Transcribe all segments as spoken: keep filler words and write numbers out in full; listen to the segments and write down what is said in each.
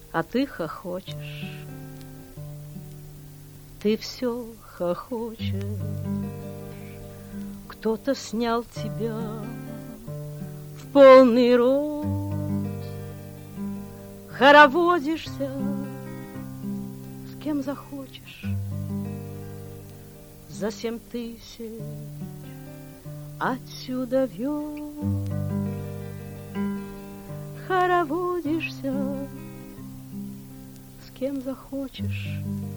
а ты хохочешь. Ты все хохочешь. Кто-то снял тебя в полный рост, хороводишься с кем захочешь. За семь тысяч отсюда вез хороводишься с кем захочешь.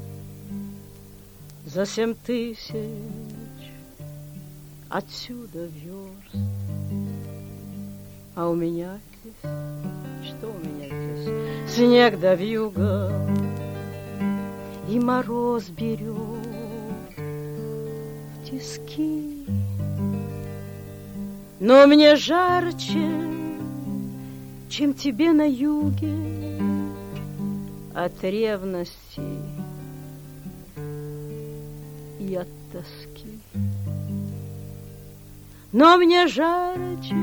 За семь тысяч отсюда верст. А у меня здесь, что у меня здесь? Снег да вьюга, и мороз берет в тиски. Но мне жарче, чем тебе на юге, от ревности и от тоски. Но мне жарче,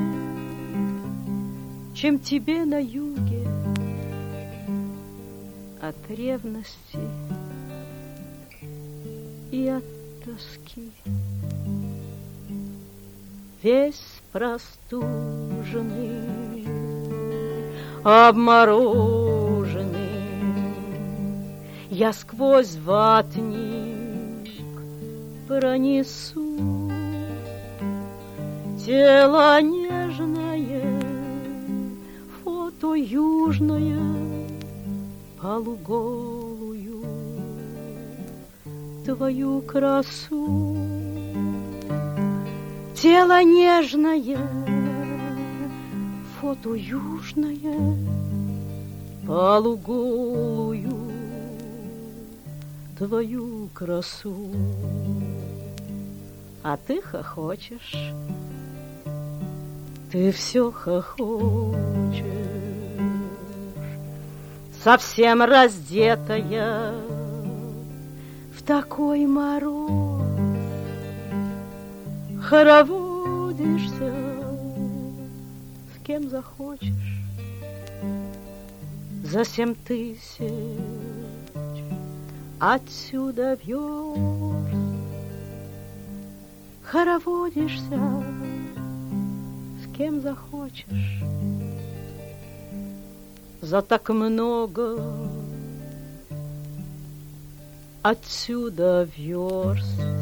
чем тебе на юге, от ревности и от тоски. Весь простуженный, обмороженный, я сквозь ватник пронесу тело нежное, фото южное, полуголую твою красу. Тело нежное, фото южное, полуголую твою красу. А ты хохочешь, ты все хохочешь, совсем раздетая в такой мороз. Хороводишься с кем захочешь. За семь тысяч отсюда верст. Хороводишься с кем захочешь. За так много отсюда верст.